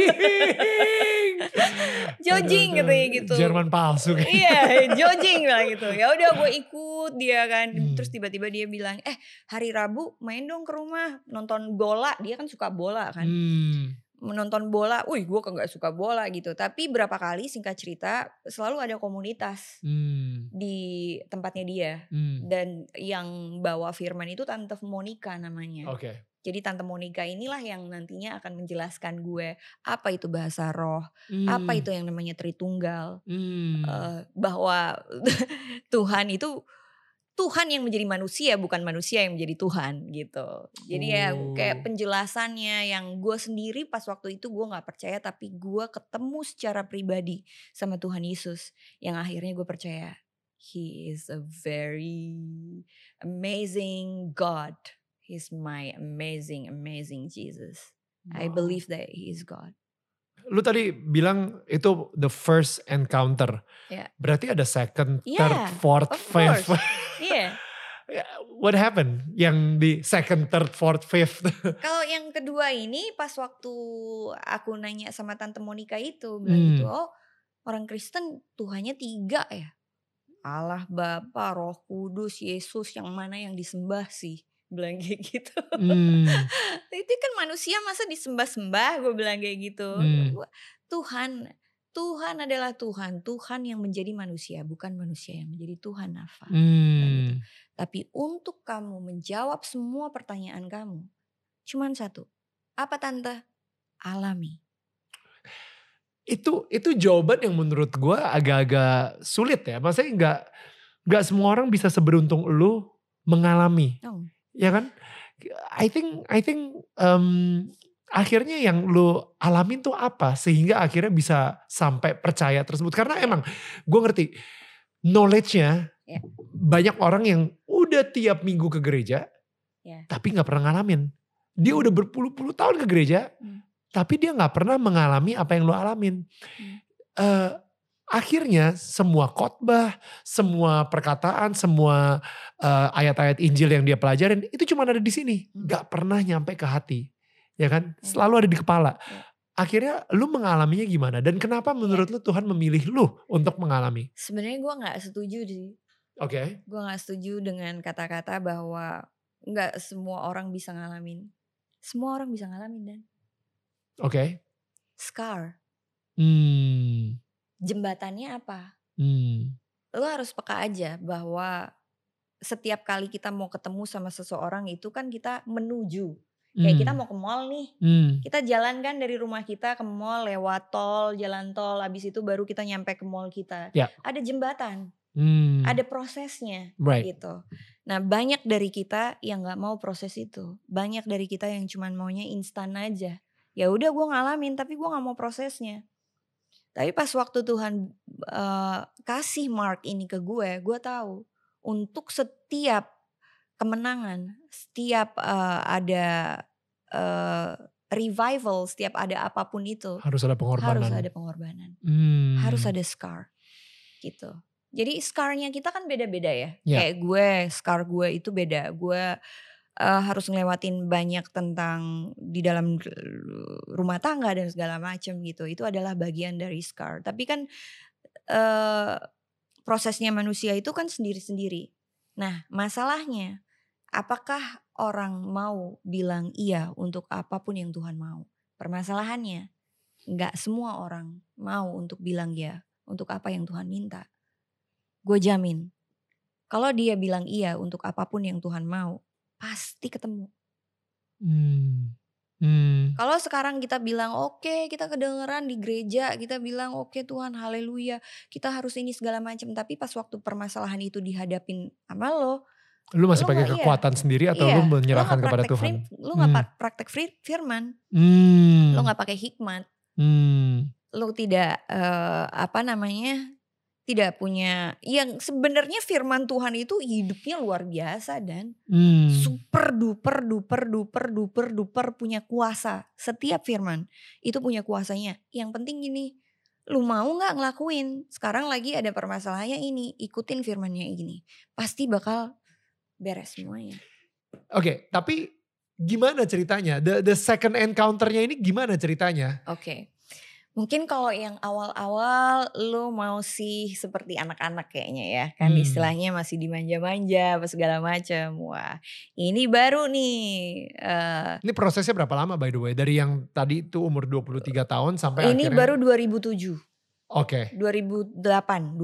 Jogging katanya gitu. Jerman palsu kan. Iya, jogging lah gitu. Ya udah gue ikut dia kan. Terus tiba-tiba dia bilang, hari Rabu main dong ke rumah nonton bola. Dia kan suka bola kan. Menonton bola, gue kagak suka bola gitu. Tapi berapa kali singkat cerita selalu ada komunitas di tempatnya dia. Dan yang bawa firman itu Tante Monica namanya. Jadi Tante Monica inilah yang nantinya akan menjelaskan gue apa itu bahasa roh, apa itu yang namanya Tritunggal, bahwa Tuhan itu Tuhan yang menjadi manusia, bukan manusia yang menjadi Tuhan gitu. Jadi ya kayak penjelasannya yang gue sendiri pas waktu itu gue gak percaya, tapi gue ketemu secara pribadi sama Tuhan Yesus yang akhirnya gue percaya. He is a very amazing God. He's my amazing Jesus. Wow. I believe that he is God. Lu tadi bilang itu the first encounter. Berarti ada second, third, fourth, fifth. What happened yang di second, third, fourth, fifth? Kalau yang kedua ini pas waktu aku nanya sama Tante Monica itu bilang gitu, orang Kristen Tuhannya 3 ya. Allah Bapa, Roh Kudus, Yesus, yang mana yang disembah sih? Bilang kayak gitu. Itu kan manusia masa disembah-sembah, gue bilang kayak gitu. Tuhan, Tuhan adalah Tuhan. Tuhan yang menjadi manusia, bukan manusia yang menjadi Tuhan, Nafa. Gitu. Tapi untuk kamu menjawab semua pertanyaan kamu, cuman satu. Apa tante? Alami. Itu jawaban yang menurut gue agak-agak sulit ya. Maksudnya nggak semua orang bisa seberuntung lu mengalami, ya kan? I think akhirnya yang lu alamin tuh apa sehingga akhirnya bisa sampai percaya tersebut. Karena emang gue ngerti knowledge-nya banyak orang yang udah tiap minggu ke gereja tapi nggak pernah ngalamin. Dia udah berpuluh-puluh tahun ke gereja tapi dia nggak pernah mengalami apa yang lu alamin. Akhirnya semua khotbah, semua perkataan, semua ayat-ayat Injil yang dia pelajarin itu cuma ada di sini, gak pernah nyampe ke hati, ya kan? Selalu ada di kepala. Akhirnya lu mengalaminya gimana? Dan kenapa menurut lu Tuhan memilih lu untuk mengalami? Sebenarnya gue nggak setuju sih. Oke. Gue nggak setuju dengan kata-kata bahwa nggak semua orang bisa ngalamin. Semua orang bisa ngalamin, Dan. Oke. Scar. Jembatannya apa? Lo harus peka aja bahwa setiap kali kita mau ketemu sama seseorang itu kan kita menuju. Kayak kita mau ke mall nih. Kita jalan kan dari rumah kita ke mall lewat tol, jalan tol. Abis itu baru kita nyampe ke mall kita. Ada jembatan. Ada prosesnya gitu. Nah banyak dari kita yang gak mau proses itu. Banyak dari kita yang cuman maunya instan aja. Ya udah gue ngalamin tapi gue gak mau prosesnya. Tapi pas waktu Tuhan kasih mark ini ke gue tahu untuk setiap kemenangan, setiap ada revival, setiap ada apapun itu harus ada pengorbanan. Harus ada scar gitu. Jadi scarnya kita kan beda-beda ya. Kayak gue, scar gue itu beda. Gue harus ngelewatin banyak tentang di dalam rumah tangga dan segala macam gitu. Itu adalah bagian dari scar. Tapi kan prosesnya manusia itu kan sendiri-sendiri. Nah masalahnya apakah orang mau bilang iya untuk apapun yang Tuhan mau? Permasalahannya gak semua orang mau untuk bilang ya untuk apa yang Tuhan minta. Gue jamin kalau dia bilang iya untuk apapun yang Tuhan mau pasti ketemu. Kalau sekarang kita bilang oke, kita kedengeran di gereja, kita bilang oke Tuhan haleluya, kita harus ini segala macam, tapi pas waktu permasalahan itu dihadapin sama lo masih pakai kekuatan sendiri atau lu menyerahkan kepada Tuhan? Lu gak praktek firman, lu gak pakai hikmat, lu tidak tidak punya, yang sebenarnya firman Tuhan itu hidupnya luar biasa dan super duper punya kuasa. Setiap firman itu punya kuasanya. Yang penting gini, lu mau gak ngelakuin? Sekarang lagi ada permasalahannya ini, ikutin firmannya ini. Pasti bakal beres semuanya. Oke, tapi gimana ceritanya? The second encounter-nya ini gimana ceritanya? Oke. Mungkin kalau yang awal-awal lu mau sih seperti anak-anak kayaknya ya. Kan istilahnya masih dimanja-manja apa segala macam. Wah ini baru nih. Ini prosesnya berapa lama by the way? Dari yang tadi itu umur 23 tahun sampai ini akhirnya. Ini baru 2007. Oke. 2008.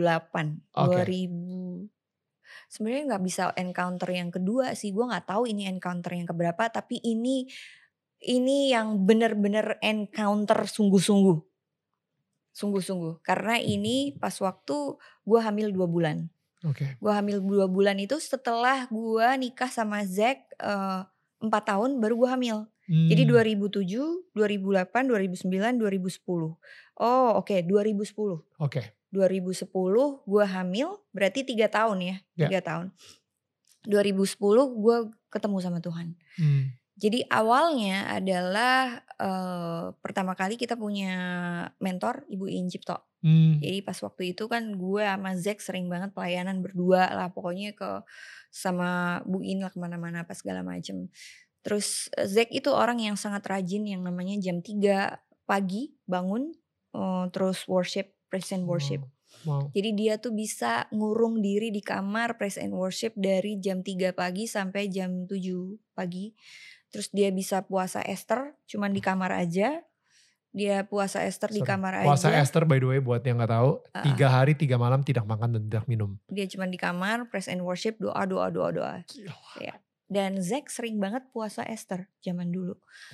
Sebenarnya gak bisa encounter yang kedua sih. Gue gak tahu ini encounter yang keberapa. Tapi ini yang benar-benar encounter sungguh-sungguh. Karena ini pas waktu gue hamil 2 bulan. Gue hamil 2 bulan itu setelah gue nikah sama Zack 4 tahun baru gue hamil. Jadi 2007, 2008, 2009, 2010. Oh oke, 2010. 2010 gue hamil berarti 3 tahun ya. 3 tahun. 2010 gue ketemu sama Tuhan. Jadi awalnya adalah pertama kali kita punya mentor Ibu Iin Cipto. Jadi pas waktu itu kan gue sama Zack sering banget pelayanan berdua lah pokoknya sama Bu Iin lah kemana-mana apa segala macem. Terus Zack itu orang yang sangat rajin yang namanya jam 3 pagi bangun terus worship, praise and worship. Wow. Jadi dia tuh bisa ngurung diri di kamar praise and worship dari jam 3 pagi sampai jam 7 pagi. Terus dia bisa puasa Esther cuman di kamar aja. Dia puasa Esther di kamar Puasa aja. Esther by the way buat yang gak tahu, 3 hari 3 malam tidak makan dan tidak minum. Dia cuma di kamar praise and worship, doa. Ya. Dan Zack sering banget puasa Esther zaman dulu.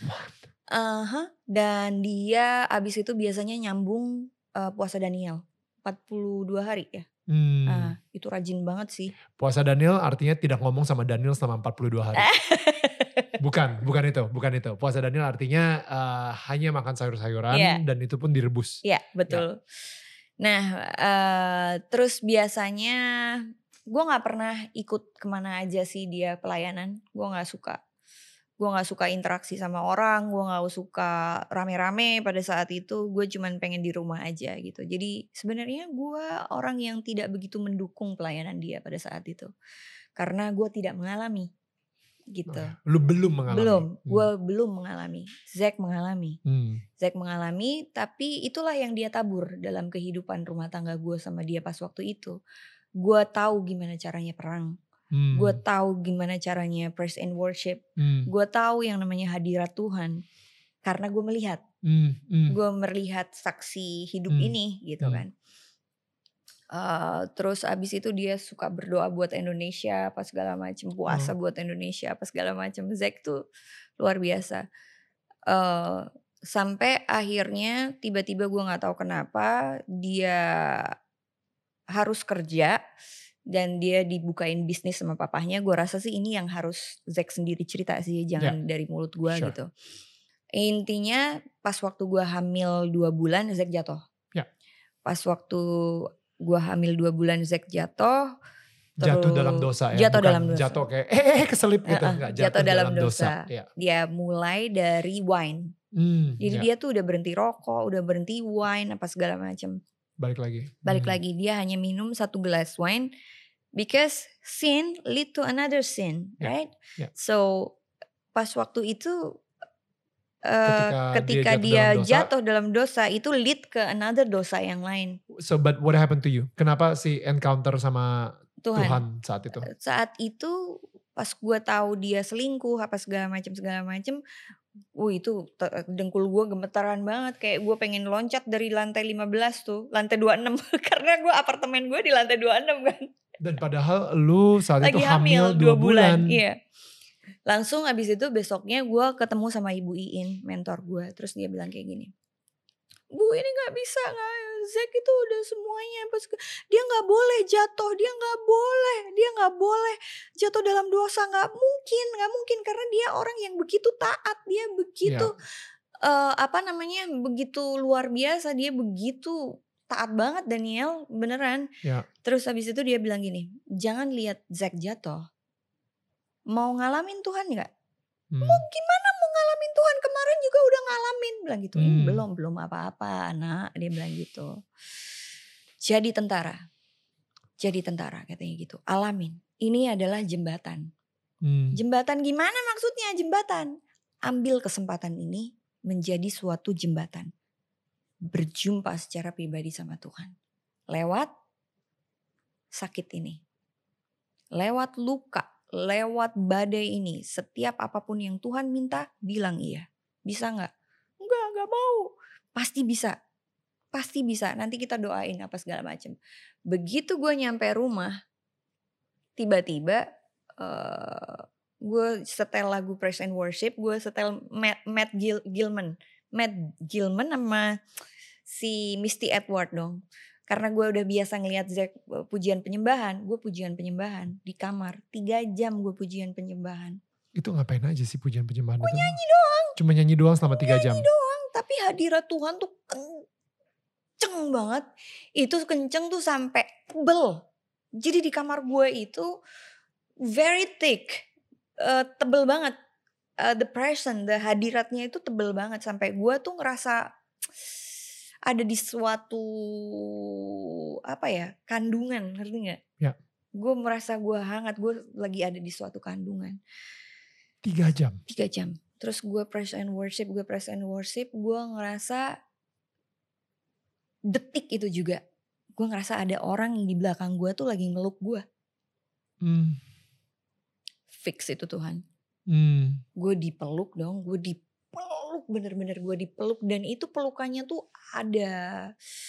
Dan dia abis itu biasanya nyambung puasa Daniel 42 hari ya. Itu rajin banget sih. Puasa Daniel artinya tidak ngomong sama Daniel selama 42 hari. Bukan itu. Puasa Daniel artinya hanya makan sayur-sayuran dan itu pun direbus. Iya, betul. Nah, terus biasanya gue gak pernah ikut kemana aja sih dia pelayanan. Gue gak suka. Gue gak suka interaksi sama orang, gue gak suka rame-rame pada saat itu. Gue cuman pengen di rumah aja gitu. Jadi sebenarnya gue orang yang tidak begitu mendukung pelayanan dia pada saat itu. Karena gue tidak mengalami gitu. Lu belum mengalami? Gue belum mengalami. Zack mengalami. Zack mengalami, tapi itulah yang dia tabur dalam kehidupan rumah tangga gue sama dia pas waktu itu. Gue tahu gimana caranya perang. Gue tahu gimana caranya praise and worship. Gue tahu yang namanya hadirat Tuhan. Karena gue melihat. Gue melihat saksi hidup ini gitu kan. Terus abis itu dia suka berdoa buat Indonesia apa segala macam, puasa buat Indonesia apa segala macam. Zack tuh luar biasa. Sampai akhirnya tiba-tiba gue nggak tahu kenapa dia harus kerja dan dia dibukain bisnis sama papahnya. Gue rasa sih ini yang harus Zack sendiri cerita sih, jangan dari mulut gue gitu. Intinya pas waktu gue hamil 2 bulan Zack jatuh. Pas waktu gue hamil 2 bulan Zack jatuh. Jatuh dalam dosa ya? Jatuh bukan dalam dosa. Jatuh kayak keselip gitu. Enggak, jatuh dalam dosa. Dia mulai dari wine. Jadi dia tuh udah berhenti rokok, udah berhenti wine apa segala macam. Balik lagi dia hanya minum 1 gelas wine. Because sin lead to another sin, right? So pas waktu itu ketika dia jatuh dalam dosa itu lead ke another dosa yang lain. So but what happened to you? Kenapa sih encounter sama Tuhan saat itu? Saat itu pas gue tahu dia selingkuh apa segala macam, itu dengkul gue gemetaran banget. Kayak gue pengen loncat dari lantai 15 tuh, lantai 26 karena gue apartemen gue di lantai 26 kan. Dan padahal lu saat lagi itu hamil 2 bulan. Iya. Langsung abis itu besoknya gue ketemu sama Ibu Iin, mentor gue. Terus dia bilang kayak gini, Bu ini gak bisa, Zack itu udah semuanya. Dia gak boleh jatuh, dia gak boleh jatuh dalam dosa. Gak mungkin karena dia orang yang begitu taat. Dia begitu, begitu luar biasa. Dia begitu taat banget Daniel, beneran. Terus abis itu dia bilang gini, jangan lihat Zack jatuh. Mau ngalamin Tuhan gak? Mau gimana mau ngalamin Tuhan, kemarin juga udah ngalamin. Bilang gitu, belum apa-apa anak, dia bilang gitu. Jadi tentara katanya gitu, alamin. Ini adalah jembatan. Jembatan gimana maksudnya jembatan? Ambil kesempatan ini menjadi suatu jembatan. Berjumpa secara pribadi sama Tuhan. Lewat sakit ini. Lewat luka. Lewat badai ini, setiap apapun yang Tuhan minta, bilang iya. Bisa gak? Enggak mau. Pasti bisa. Nanti kita doain apa segala macam. Begitu gue nyampe rumah, tiba-tiba gue setel lagu praise and worship, gue setel Matt Gilman sama si Misty Edward dong. Karena gue udah biasa ngelihat Zack pujian penyembahan, gue pujian penyembahan di kamar 3 jam gue pujian penyembahan. Itu ngapain aja sih pujian penyembahan itu? Nyanyi doang. Cuma nyanyi doang selama 3 jam? Nyanyi doang, tapi hadirat Tuhan tuh kenceng banget. Itu kenceng tuh sampai tebel. Jadi di kamar gue itu very thick, tebel banget. The presence, the hadiratnya itu tebel banget. Sampai gue tuh ngerasa ada di suatu kandungan, ngerti gak? Ya. Gue merasa gue hangat, gue lagi ada di suatu kandungan. 3 jam? 3 jam. Terus gue praise and worship, gue ngerasa detik itu juga gue ngerasa ada orang yang di belakang gue tuh lagi meluk gue. Fix itu Tuhan. Gue dipeluk dong, gue dipeluk, bener-bener gue dipeluk. Dan itu pelukannya tuh ada,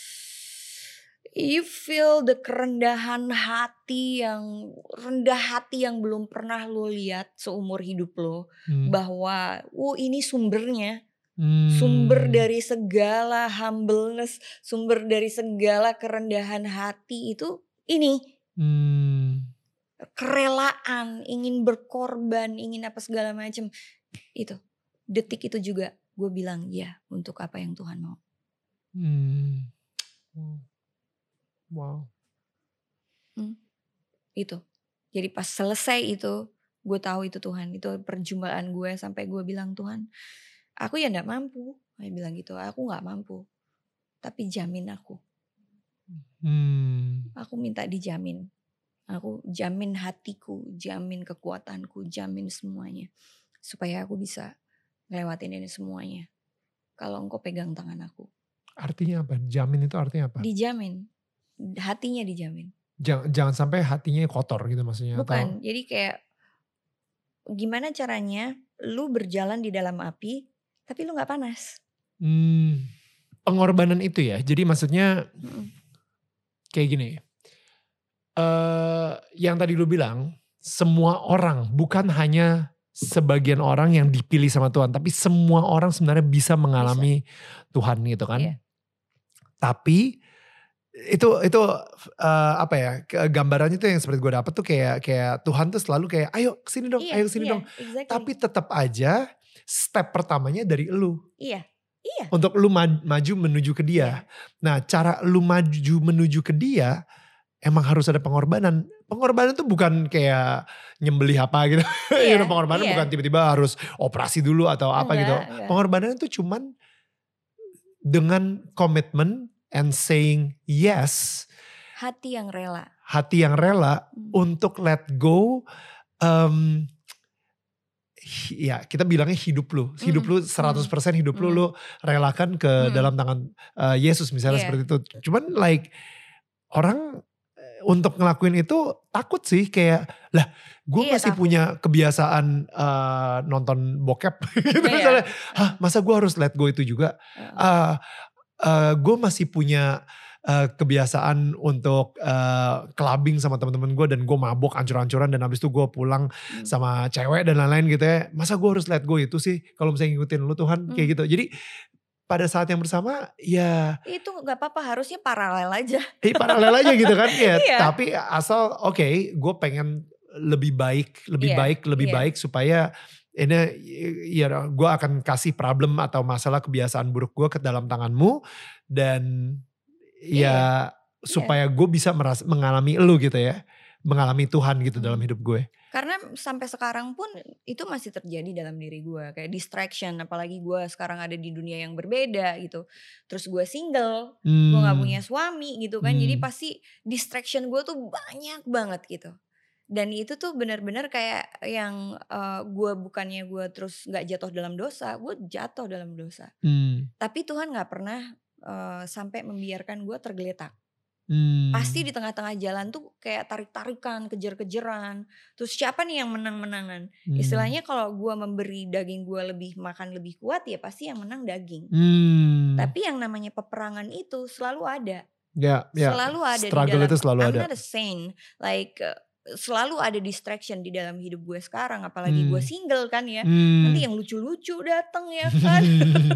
you feel the kerendahan hati yang, rendah hati yang belum pernah lo lihat seumur hidup lo. Bahwa ini sumbernya. Sumber dari segala humbleness, sumber dari segala kerendahan hati itu ini. Kerelaan, ingin berkorban, ingin apa segala macam. Itu detik itu juga gue bilang ya untuk apa yang Tuhan mau. Wow. Itu. Jadi pas selesai itu, gue tahu itu Tuhan, itu perjumpaan gue sampai gue bilang, Tuhan, aku ya gak mampu. Saya bilang gitu, aku gak mampu. Tapi jamin aku. Aku minta dijamin. Aku jamin hatiku, jamin kekuatanku, jamin semuanya. Supaya aku bisa ngelewatin ini semuanya. Kalau engkau pegang tangan aku. Artinya apa? Jamin itu artinya apa? Dijamin. Hatinya dijamin. Jangan sampai hatinya kotor gitu maksudnya. Bukan, jadi kayak gimana caranya lu berjalan di dalam api tapi lu gak panas. Pengorbanan itu ya, jadi maksudnya kayak gini. Yang tadi lu bilang, semua orang, bukan hanya sebagian orang yang dipilih sama Tuhan, tapi semua orang sebenarnya bisa mengalami Tuhan gitu kan. Yeah. Tapi itu apa ya, gambarannya tuh yang seperti gue dapet tuh kayak Tuhan tuh selalu kayak ayo kesini dong, ayo kesini dong. Exactly. Tapi tetap aja step pertamanya dari elu. Iya. Untuk lu maju menuju ke dia. Yeah. Nah cara lu maju menuju ke dia emang harus ada pengorbanan. Pengorbanan tuh bukan kayak nyembelih apa gitu. Yeah, pengorbanan bukan tiba-tiba harus operasi dulu atau apa gitu. Enggak. Pengorbanan itu cuman dengan komitmen and saying yes. Hati yang rela. Hati yang rela untuk let go. Ya kita bilangnya hidup lu. Hidup lu 100% hidup lu relakan ke dalam tangan Yesus misalnya seperti itu. Cuman like orang untuk ngelakuin itu takut sih kayak lah gue masih takut. Punya kebiasaan nonton bokep gitu misalnya. Masa gue harus let go itu juga. Gue masih punya kebiasaan untuk clubbing sama teman-teman gue dan gue mabok ancur-ancuran dan habis itu gue pulang sama cewek dan lain-lain gitu ya. Masa gue harus let go itu sih kalau misalnya ngikutin lu Tuhan kayak gitu. Jadi pada saat yang bersama ya itu gak apa-apa, harusnya paralel aja. Paralel aja gitu kan ya. Tapi asal gue pengen lebih baik supaya ini ya gue akan kasih problem atau masalah kebiasaan buruk gue ke dalam tanganmu dan supaya gue bisa mengalami elu gitu ya, mengalami Tuhan gitu dalam hidup gue. Karena sampai sekarang pun itu masih terjadi dalam diri gue, kayak distraction, apalagi gue sekarang ada di dunia yang berbeda gitu. Terus gue single, gue gak punya suami gitu kan, jadi pasti distraction gue tuh banyak banget gitu. Dan itu tuh benar-benar kayak yang bukannya gue terus gak jatuh dalam dosa, gue jatuh dalam dosa. Tapi Tuhan gak pernah sampai membiarkan gue tergeletak. Pasti di tengah-tengah jalan tuh kayak tarik-tarikan, kejar-kejaran. Terus siapa nih yang menang-menangan? Istilahnya kalau gue memberi daging gue makan lebih kuat ya pasti yang menang daging. Tapi yang namanya peperangan itu selalu ada. Selalu ada struggle di dalam. Itu selalu ada. I'm not a saint. Like selalu ada distraction di dalam hidup gue sekarang, apalagi gue single kan ya. Nanti yang lucu-lucu datang ya kan.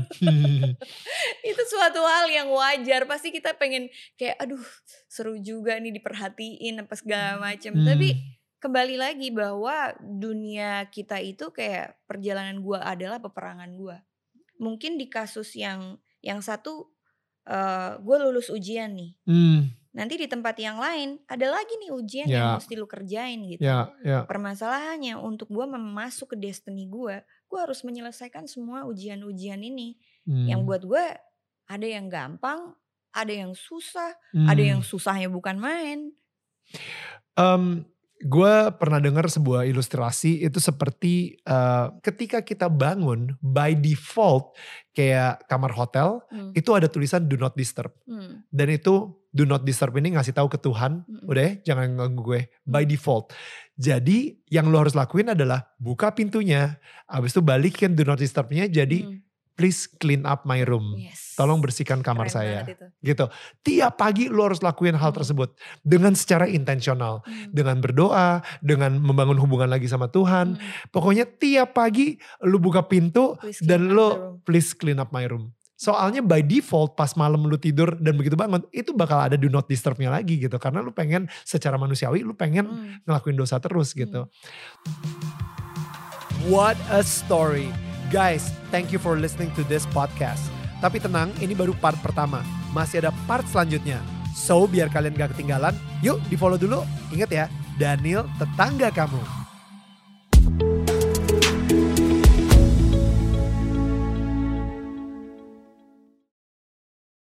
Itu suatu hal yang wajar, pasti kita pengen kayak aduh seru juga nih diperhatiin apa segala macam. Tapi kembali lagi bahwa dunia kita itu kayak perjalanan gue adalah peperangan gue. Mungkin di kasus yang satu gue lulus ujian nih. Nanti di tempat yang lain ada lagi nih ujian yang mesti lu kerjain gitu. Permasalahannya untuk gue masuk ke destiny gue harus menyelesaikan semua ujian-ujian ini. Yang buat gue ada yang gampang, ada yang susah, ada yang susahnya bukan main. Gue pernah dengar sebuah ilustrasi itu seperti ketika kita bangun by default kayak kamar hotel itu ada tulisan do not disturb. Dan itu do not disturb ini ngasih tahu ke Tuhan, udah ya jangan ganggu gue by default. Jadi yang lo harus lakuin adalah buka pintunya, abis itu balikin do not disturbnya jadi please clean up my room. Yes. Tolong bersihkan kamar Keren saya. itu. Gitu. Tiap pagi lo harus lakuin hal tersebut. Dengan secara intensional. Dengan berdoa. Dengan membangun hubungan lagi sama Tuhan. Pokoknya tiap pagi lo buka pintu. Dan lo please clean up my room. Soalnya by default pas malam lo tidur dan begitu bangun. Itu bakal ada do not disturbnya lagi gitu. Karena lo pengen secara manusiawi lo pengen ngelakuin dosa terus gitu. What a story. Guys, thank you for listening to this podcast. Tapi tenang, ini baru part pertama. Masih ada part selanjutnya. So, biar kalian gak ketinggalan, yuk di follow dulu. Ingat ya, Daniel tetangga kamu.